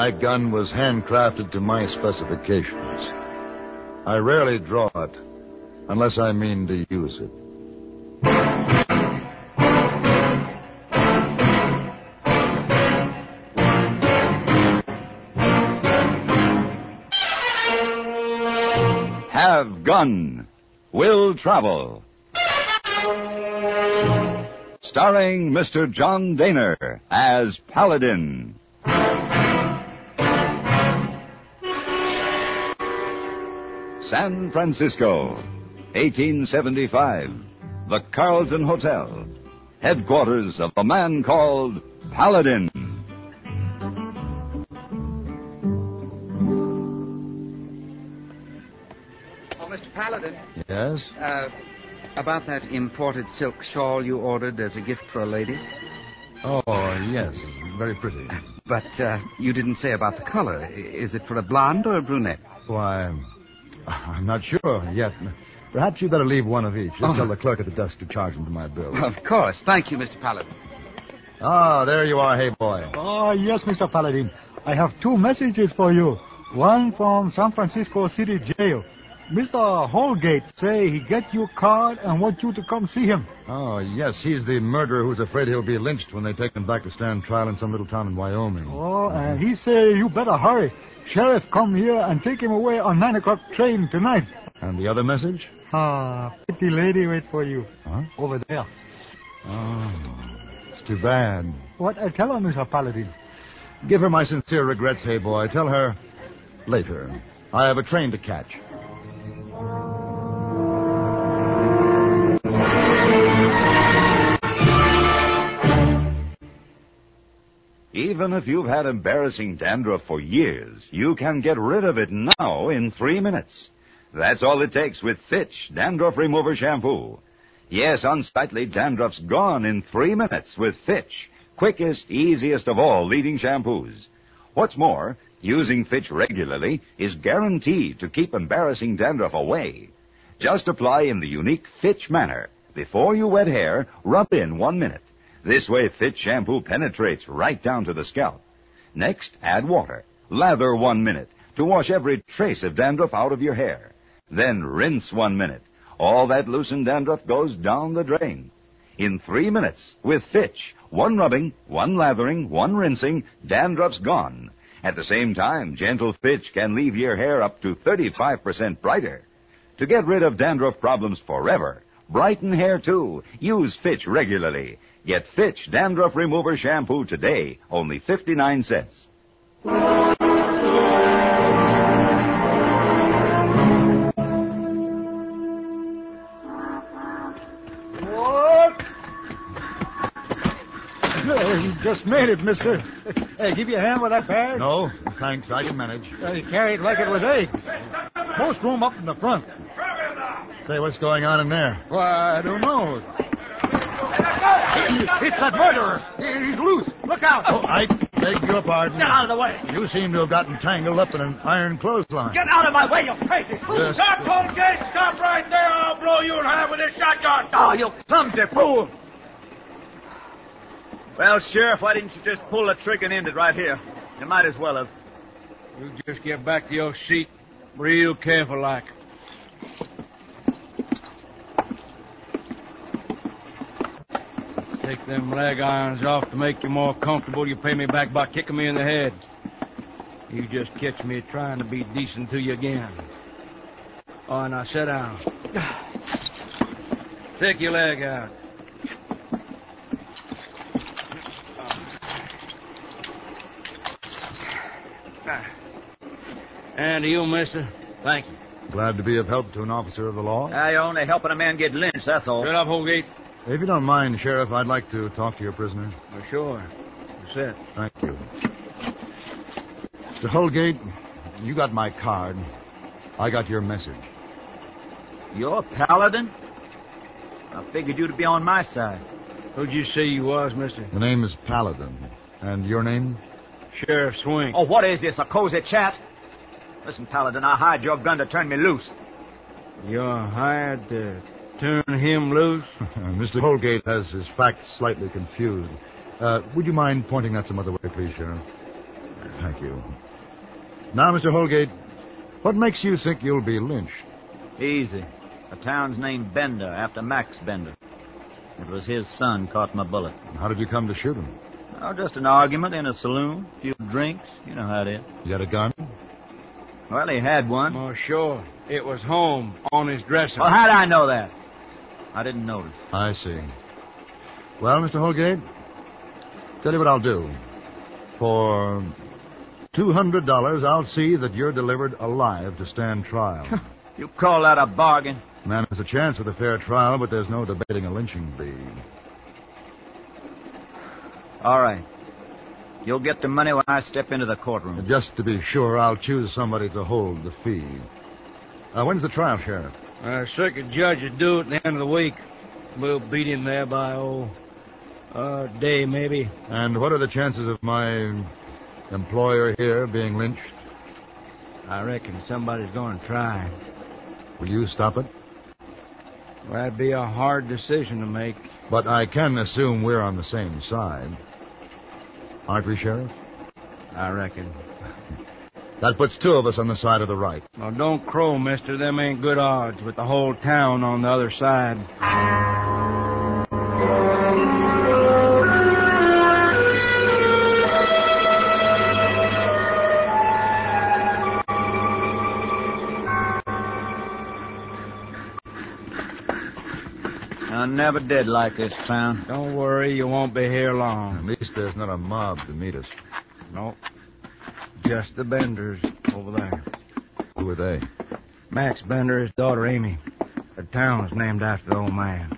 My gun was handcrafted to my specifications. I rarely draw it, unless I mean to use it. Have Gun. Will Travel. Starring Mr. John Dehner as Paladin. San Francisco, 1875. The Carlton Hotel. Headquarters of a man called Paladin. Oh, Mr. Paladin. Yes? About that imported silk shawl you ordered as a gift for a lady. Oh, yes. Very pretty. But you didn't say about the color. Is it for a blonde or a brunette? Why, I'm not sure yet. Perhaps you'd better leave one of each. Just tell the clerk at the desk to charge them to my bill. Of course. Thank you, Mr. Paladin. Ah, there you are, hey boy. Oh, yes, Mr. Paladin. I have 2 messages for you. One from San Francisco City Jail. Mr. Holgate say he get your card and want you to come see him. Oh, yes, he's the murderer who's afraid he'll be lynched when they take him back to stand trial in some little town in Wyoming. Oh, and he say you better hurry. Sheriff come here and take him away on 9 o'clock train tonight. And the other message? Pretty lady wait for you. Huh? Over there. Oh, it's too bad. What I tell her, Mr. Paladin? Give her my sincere regrets, hey boy. Tell her later. I have a train to catch. Even if you've had embarrassing dandruff for years, you can get rid of it now in 3 minutes. That's all it takes with Fitch Dandruff Remover Shampoo. Yes, unsightly dandruff's gone in 3 minutes with Fitch. Quickest, easiest of all leading shampoos. What's more, using Fitch regularly is guaranteed to keep embarrassing dandruff away. Just apply in the unique Fitch manner. Before you wet hair, rub in 1 minute. This way, Fitch shampoo penetrates right down to the scalp. Next, add water. Lather 1 minute to wash every trace of dandruff out of your hair. Then rinse 1 minute. All that loosened dandruff goes down the drain. In 3 minutes, with Fitch, 1 rubbing, 1 lathering, 1 rinsing, dandruff's gone. At the same time, gentle Fitch can leave your hair up to 35% brighter. To get rid of dandruff problems forever, brighten hair too, use Fitch regularly. Get Fitch Dandruff Remover Shampoo today, only 59 cents. You just made it, mister. Hey, give you a hand with that bag? No, thanks. I can manage. You carry it like it was eggs. Most room up in the front. Say, what's going on in there? Why, I don't know. It's that murderer. He's loose. Look out. Oh, I beg your pardon. Get out of the way. You seem to have gotten tangled up in an iron clothesline. Get out of my way, you crazy fool. Yes. Stop, Holgate. Stop right there. I'll blow you in half with this shotgun. Oh, you clumsy fool. Well, Sheriff, why didn't you just pull the trigger and end it right here? You might as well have. You just get back to your seat real careful like. Take them leg irons off to make you more comfortable. You pay me back by kicking me in the head. You just catch me trying to be decent to you again. Oh, now sit down. Take your leg out. And to you, mister, thank you. Glad to be of help to an officer of the law. You're only helping a man get lynched, that's all. Shut up, Holgate. If you don't mind, Sheriff, I'd like to talk to your prisoner. Well, sure. Sit. Thank you. Mr. Holgate, you got my card. I got your message. You're a Paladin? I figured you to be on my side. Who'd you say you was, mister? The name is Paladin. And your name? Sheriff Swing. Oh, what is this, a cozy chat? Listen, Paladin, I hired your gun to turn me loose. You're hired to turn him loose? Mr. Holgate has his facts slightly confused. Would you mind pointing that some other way, please, Sheriff? Thank you. Now, Mr. Holgate, what makes you think you'll be lynched? Easy. The town's named Bender, after Max Bender. It was his son caught my bullet. How did you come to shoot him? Oh, just an argument in a saloon, a few drinks. You know how it is. You had a gun? Well, he had one. Oh, sure. It was home, on his dresser. Well, how'd I know that? I didn't notice. I see. Well, Mr. Holgate, tell you what I'll do. For $200, I'll see that you're delivered alive to stand trial. You call that a bargain? Man has a chance with a fair trial, but there's no debating a lynching bee. All right. You'll get the money when I step into the courtroom. Just to be sure, I'll choose somebody to hold the fee. When's the trial, Sheriff? Circuit judge is due at the end of the week. We'll beat him there by, a day maybe. And what are the chances of my employer here being lynched? I reckon somebody's going to try. Will you stop it? Well, that'd be a hard decision to make. But I can assume we're on the same side. Aren't we, Sheriff? I reckon. That puts two of us on the side of the right. Well, don't crow, mister. Them ain't good odds with the whole town on the other side. I never did like this town. Don't worry, you won't be here long. At least there's not a mob to meet us. Nope. Just the Benders over there. Who are they? Max Bender, his daughter Amy. The town is named after the old man.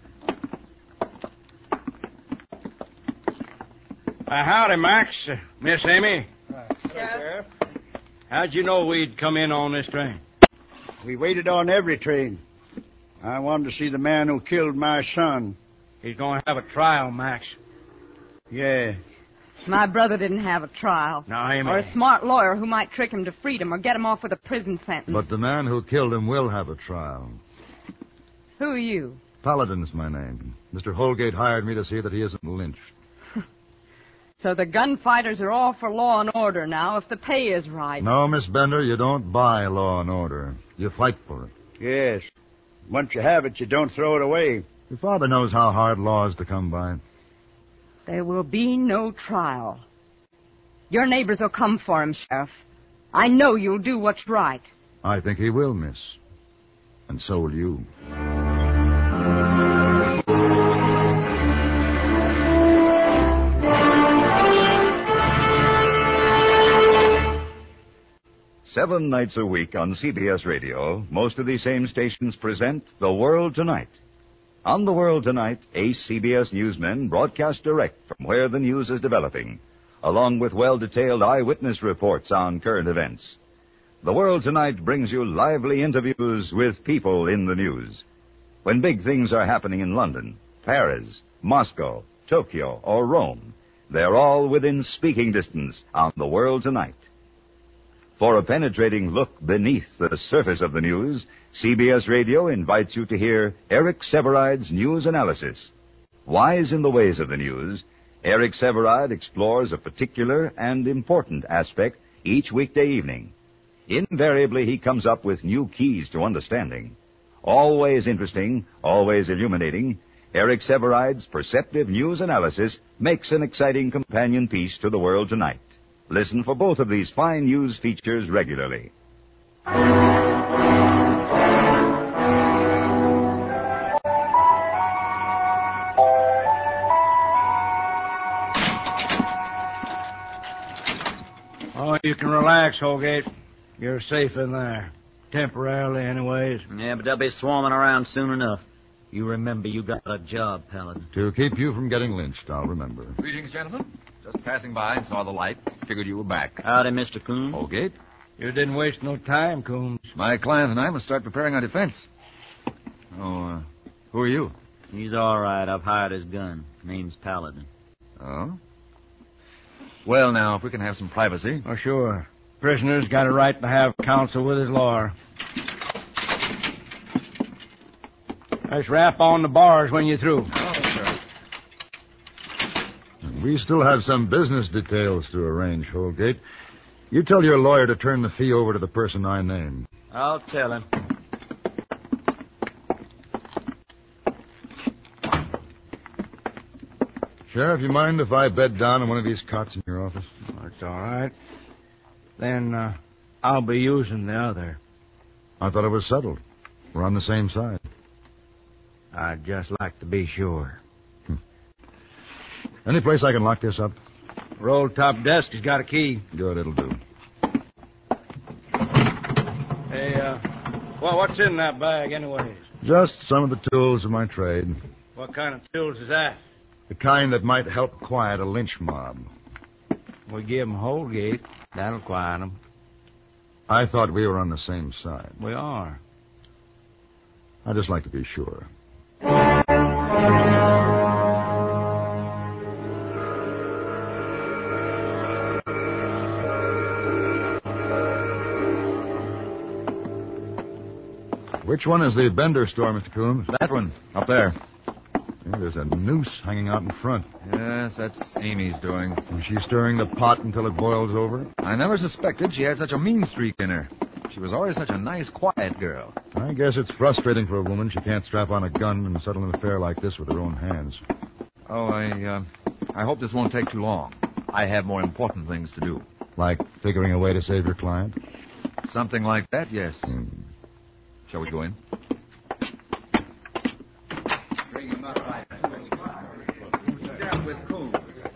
Howdy, Max. Miss Amy. Sheriff. How'd you know we'd come in on this train? We waited on every train. I wanted to see the man who killed my son. He's going to have a trial, Max. Yeah. My brother didn't have a trial. Now, Amy. Or a smart lawyer who might trick him to freedom or get him off with a prison sentence. But the man who killed him will have a trial. Who are you? Paladin's my name. Mr. Holgate hired me to see that he isn't lynched. So the gunfighters are all for law and order now, if the pay is right. No, Miss Bender, you don't buy law and order. You fight for it. Yes. Once you have it, you don't throw it away. Your father knows how hard law is to come by. There will be no trial. Your neighbors will come for him, Sheriff. I know you'll do what's right. I think he will, miss. And so will you. Seven nights a week on CBS Radio, most of these same stations present The World Tonight. On The World Tonight, ace CBS newsmen broadcast direct from where the news is developing, along with well-detailed eyewitness reports on current events. The World Tonight brings you lively interviews with people in the news. When big things are happening in London, Paris, Moscow, Tokyo, or Rome, they're all within speaking distance on The World Tonight. For a penetrating look beneath the surface of the news, CBS Radio invites you to hear Eric Severide's news analysis. Wise in the ways of the news, Eric Severide explores a particular and important aspect each weekday evening. Invariably, he comes up with new keys to understanding. Always interesting, always illuminating, Eric Severide's perceptive news analysis makes an exciting companion piece to The World Tonight. Listen for both of these fine news features regularly. Oh, you can relax, Holgate. You're safe in there. Temporarily, anyways. Yeah, but they'll be swarming around soon enough. You remember you got a job, Paladin. To keep you from getting lynched, I'll remember. Greetings, gentlemen. Just passing by and saw the light. Figured you were back. Howdy, Mr. Coombs. Holgate. You didn't waste no time, Coombs. My client and I must start preparing our defense. Oh, who are you? He's all right. I've hired his gun. Name's Paladin. Oh? Well, now, if we can have some privacy. Oh, sure. Prisoner's got a right to have counsel with his lawyer. Just rap on the bars when you're through. Oh, sure. We still have some business details to arrange, Holgate. You tell your lawyer to turn the fee over to the person I name. I'll tell him. Sheriff, you mind if I bed down in one of these cots in your office? That's all right. Then I'll be using the other. I thought it was settled. We're on the same side. I'd just like to be sure. Any place I can lock this up? Roll top desk has got a key. Good, it'll do. Hey, well, what's in that bag anyways? Just some of the tools of my trade. What kind of tools is that? The kind that might help quiet a lynch mob. We give 'em Holgate. That'll quiet 'em. I thought we were on the same side. We are. I'd just like to be sure. Which one is the Bender store, Mr. Coombs? That one, up there. Yeah, there's a noose hanging out in front. Yes, that's Amy's doing. Is she stirring the pot until it boils over? I never suspected she had such a mean streak in her. She was always such a nice, quiet girl. I guess it's frustrating for a woman. She can't strap on a gun and settle an affair like this with her own hands. Oh, I hope this won't take too long. I have more important things to do. Like figuring a way to save your client? Something like that, yes. Shall we go in? Bring him up right with Coombs.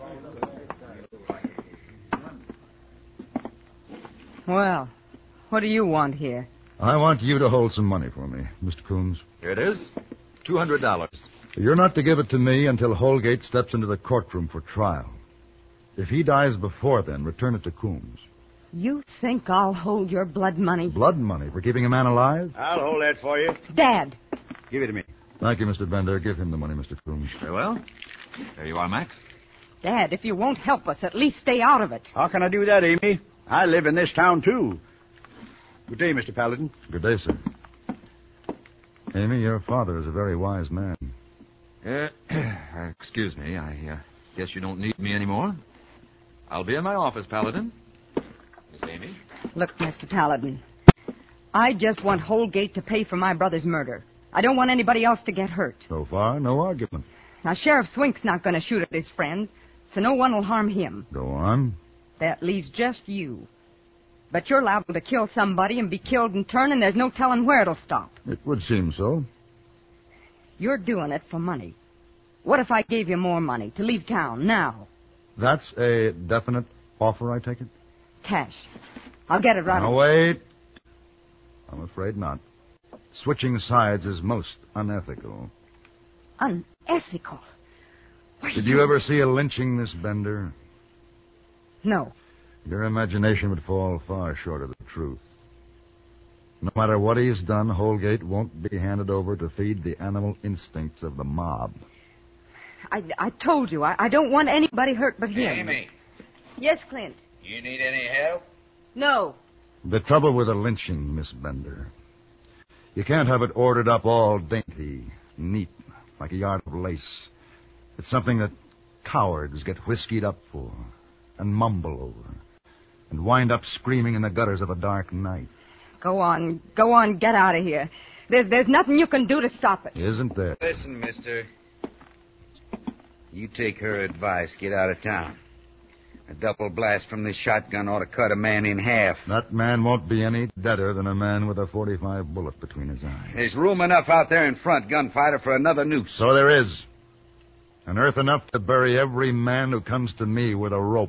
Well, what do you want here? I want you to hold some money for me, Mr. Coombs. Here it is. $200. You're not to give it to me until Holgate steps into the courtroom for trial. If he dies before then, return it to Coombs. You think I'll hold your blood money? Blood money for keeping a man alive? I'll hold that for you. Dad! Give it to me. Thank you, Mr. Bender. Give him the money, Mr. Coombs. Very well. There you are, Max. Dad, if you won't help us, at least stay out of it. How can I do that, Amy? I live in this town, too. Good day, Mr. Paladin. Good day, sir. Amy, your father is a very wise man. Excuse me. I guess you don't need me anymore. I'll be in my office, Paladin. Miss Amy? Look, Mr. Paladin, I just want Holgate to pay for my brother's murder. I don't want anybody else to get hurt. So far, no argument. Now, Sheriff Swink's not going to shoot at his friends, so no one will harm him. Go on. That leaves just you. But you're liable to kill somebody and be killed in turn, and there's no telling where it'll stop. It would seem so. You're doing it for money. What if I gave you more money to leave town now? That's a definite offer, I take it? Cash. I'll get it right Now, wait. I'm afraid not. Switching sides is most unethical. Unethical? Why, Did you ever see a lynching, Miss Bender? No. Your imagination would fall far short of the truth. No matter what he's done, Holgate won't be handed over to feed the animal instincts of the mob. I told you, I don't want anybody hurt but him. Amy, Yes, Clint. you need any help? No. The trouble with a lynching, Miss Bender, you can't have it ordered up all dainty, neat, like a yard of lace. It's something that cowards get whiskied up for and mumble over and wind up screaming in the gutters of a dark night. Go on, get out of here. There's nothing you can do to stop it. Isn't there? Listen, mister. You take her advice. Get out of town. A double blast from this shotgun ought to cut a man in half. That man won't be any deader than a man with a .45 bullet between his eyes. There's room enough out there in front, gunfighter, for another noose. So there is. And earth enough to bury every man who comes to me with a rope.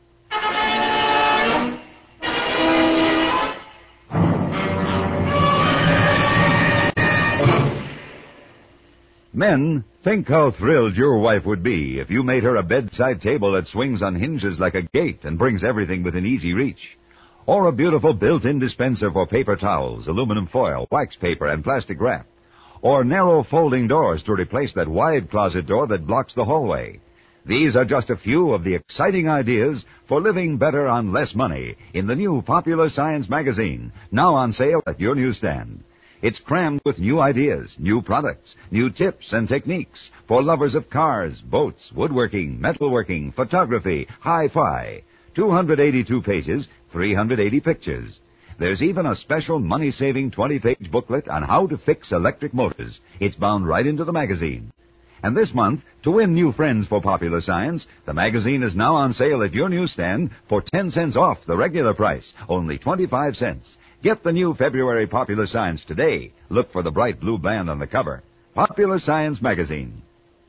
Men, think how thrilled your wife would be if you made her a bedside table that swings on hinges like a gate and brings everything within easy reach. Or a beautiful built-in dispenser for paper towels, aluminum foil, wax paper, and plastic wrap. Or narrow folding doors to replace that wide closet door that blocks the hallway. These are just a few of the exciting ideas for living better on less money in the new Popular Science magazine, now on sale at your newsstand. It's crammed with new ideas, new products, new tips and techniques for lovers of cars, boats, woodworking, metalworking, photography, hi-fi. 282 pages, 380 pictures. There's even a special money-saving 20-page booklet on how to fix electric motors. It's bound right into the magazine. And this month, to win new friends for Popular Science, the magazine is now on sale at your newsstand for 10 cents off the regular price, only 25 cents. Get the new February Popular Science today. Look for the bright blue band on the cover. Popular Science Magazine.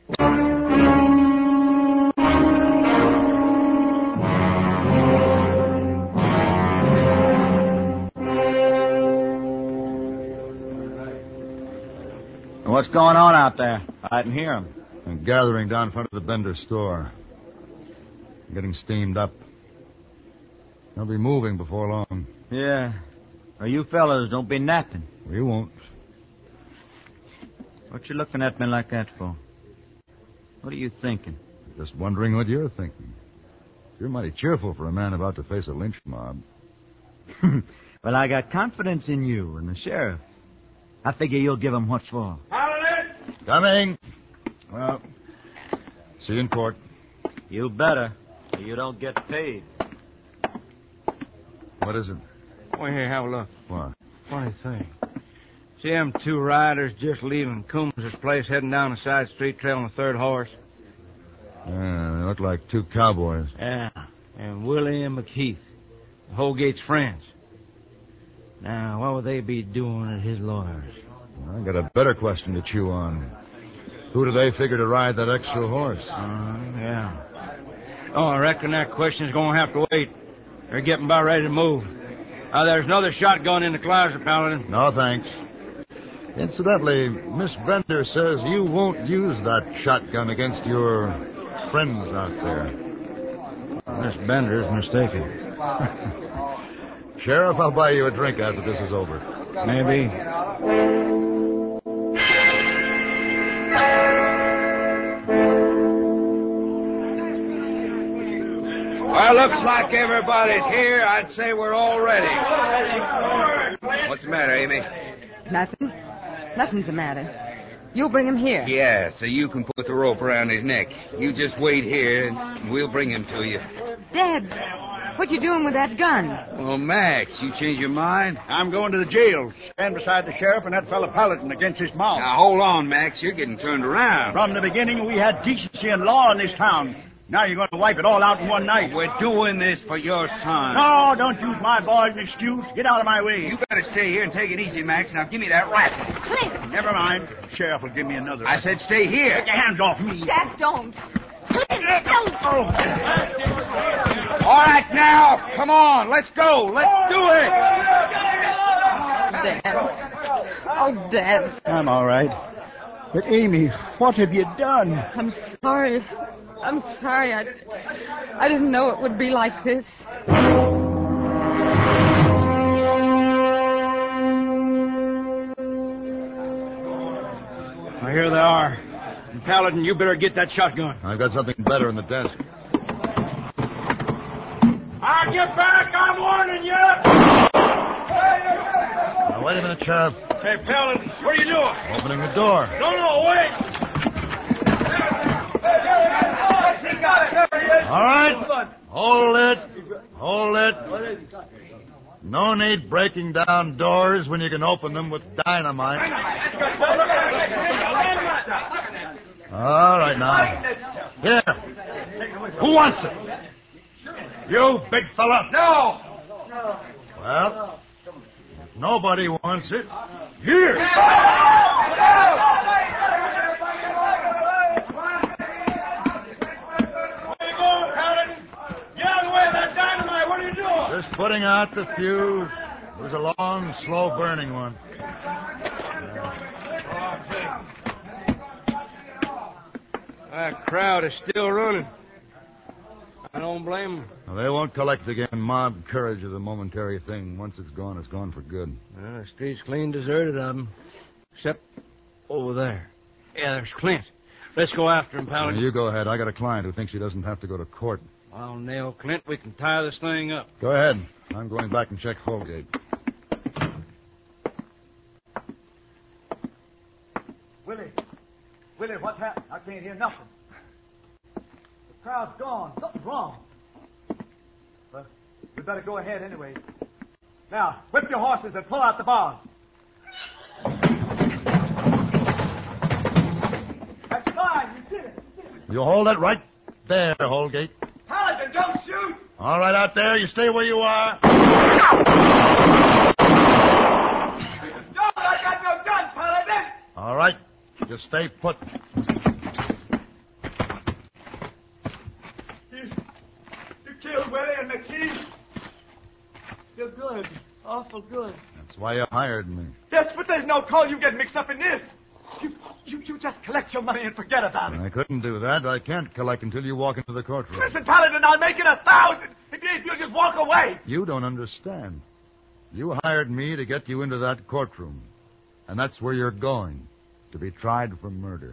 What's going on out there? I didn't hear him. They're gathering down in front of the Bender store. Getting steamed up. They'll be moving before long. Yeah. Well, you fellas don't be napping. We won't. What you looking at me like that for? What are you thinking? Just wondering what you're thinking. You're mighty cheerful for a man about to face a lynch mob. Well, I got confidence in you and the sheriff. I figure you'll give him what's for. Paladin! Coming. Well, see you in court. You better, or you don't get paid. What is it? Well, here, have a look. What? Funny thing. See them two riders just leaving Coombs' place, heading down a side street, trailing a third horse? Yeah, they look like two cowboys. Yeah, and Willie and McKeith, Holgate's friends. Now, what would they be doing at his lawyer's? I got a better question to chew on. Who do they figure to ride that extra horse? Yeah. Oh, I reckon that question's going to have to wait. They're getting about ready to move. There's another shotgun in the closet, Paladin. No, thanks. Incidentally, Miss Bender says you won't use that shotgun against your friends out there. Miss Bender's mistaken. Sheriff, I'll buy you a drink after this is over. Maybe. Well, looks like everybody's here. I'd say we're all ready. What's the matter, Amy? Nothing. Nothing's the matter. You'll bring him here. Yeah, so you can put the rope around his neck. You just wait here, and we'll bring him to you. Dad, what you doing with that gun? Well, Max, you change your mind? I'm going to the jail. Stand beside the sheriff and that fellow Paladin against his mouth. Now, hold on, Max. You're getting turned around. From the beginning, we had decency and law in this town. Now you're going to wipe it all out in one night. We're doing this for your son. No, don't use my boy as an excuse. Get out of my way. You better stay here and take it easy, Max. Now, give me that rifle. Clint! Never mind. Sheriff will give me another. I said stay here. Get your hands off me. Dad, don't. Clint, don't. Oh. All right, now. Come on. Let's go. Let's do it. Dad. Oh, Dad. I'm all right. But, Amy, what have you done? I'm sorry. I'm sorry. I didn't know it would be like this. Well, here they are. And Paladin, you better get that shotgun. I've got something better in the desk. I'll get back. I'm warning you. Now, wait a minute, Sheriff. Hey, Paladin, what are you doing? Opening the door. No, wait. All right. Hold it. No need breaking down doors when you can open them with dynamite. All right, now. Here. Who wants it? You, big fella. No. Well, if nobody wants it, here. Just putting out the fuse. It was a long, slow-burning one. That crowd is still running. I don't blame them. Well, they won't collect again. Mob courage is a momentary thing. Once it's gone for good. The street's clean deserted of them. Except over there. Yeah, there's Clint. Let's go after him, Paladin. Well, you go ahead. I got a client who thinks he doesn't have to go to court. I'll nail Clint. We can tie this thing up. Go ahead. I'm going back and check Holgate. Willie. Willie, what's happened? I can't hear nothing. The crowd's gone. Something's wrong. Well, we better go ahead anyway. Now, whip your horses and pull out the bars. That's fine. You did it. You hold it right there, Holgate. Paladin, don't shoot! All right, out there. You stay where you are. No, I got no gun, Paladin! All right. Just stay put. You killed Willie and McKee. You're good. Awful good. That's why you hired me. Yes, but there's no call you get mixed up in this. You just collect your money and forget about it. I couldn't do that. I can't collect until you walk into the courtroom. Listen, Paladin, I'll make it 1,000 if you'll just walk away. You don't understand. You hired me to get you into that courtroom. And that's where you're going, to be tried for murder.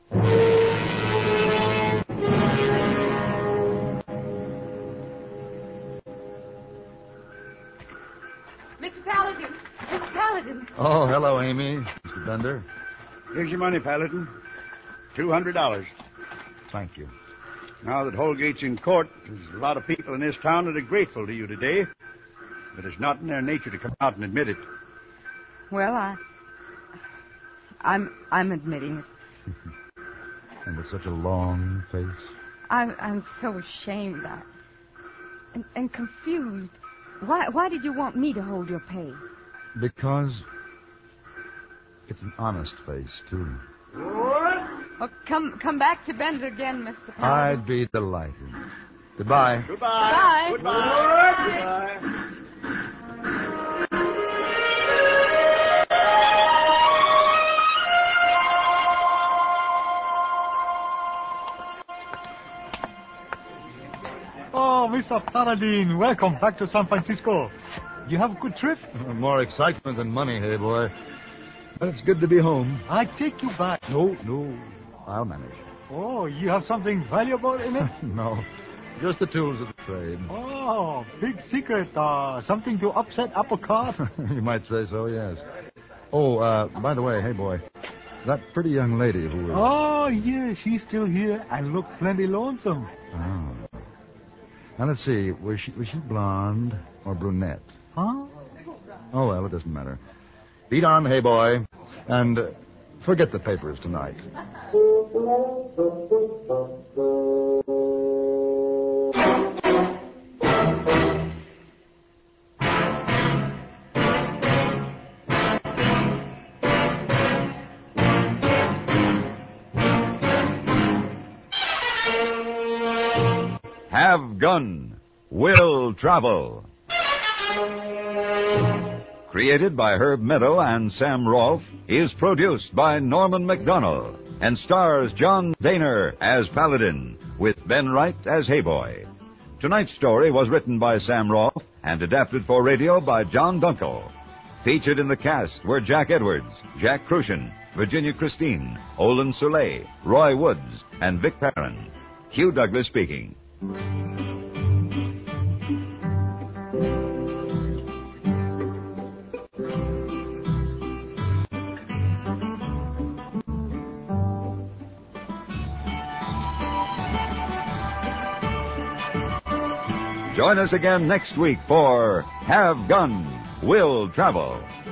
Mr. Paladin! Mr. Paladin! Oh, hello, Amy. Mr. Bender. Here's your money, Paladin. $200. Thank you. Now that Holgate's in court, there's a lot of people in this town that are grateful to you today. But it's not in their nature to come out and admit it. Well, I'm admitting it. And with such a long face. I'm so ashamed and confused. Why did you want me to hold your pay? Because it's an honest face, too. Oh, come back to Bender again, Mr. Paladin. I'd be delighted. Goodbye. Goodbye. Goodbye. Goodbye. Oh, Mr. Paladin, welcome back to San Francisco. You have a good trip? More excitement than money, hey, boy. But it's good to be home. I take you back. No. I'll manage. Oh, you have something valuable in it? No. Just the tools of the trade. Oh, big secret. Something to upset apple cart? You might say so, yes. Oh, by the way, hey, boy. That pretty young lady who was... Oh, yeah, she's still here and look plenty lonesome. Oh. Now, let's see. Was she blonde or brunette? Huh? Oh, well, it doesn't matter. Beat on, hey, boy. And forget the papers tonight. Have Gun, Will Travel. Created by Herb Meadow and Sam Rolfe, is produced by Norman MacDonald and stars John Daner as Paladin, with Ben Wright as Hayboy. Tonight's story was written by Sam Rolfe and adapted for radio by John Dunkel. Featured in the cast were Jack Edwards, Jack Crucian, Virginia Christine, Olin Soleil, Roy Woods, and Vic Perrin. Hugh Douglas speaking. Join us again next week for Have Gun, Will Travel.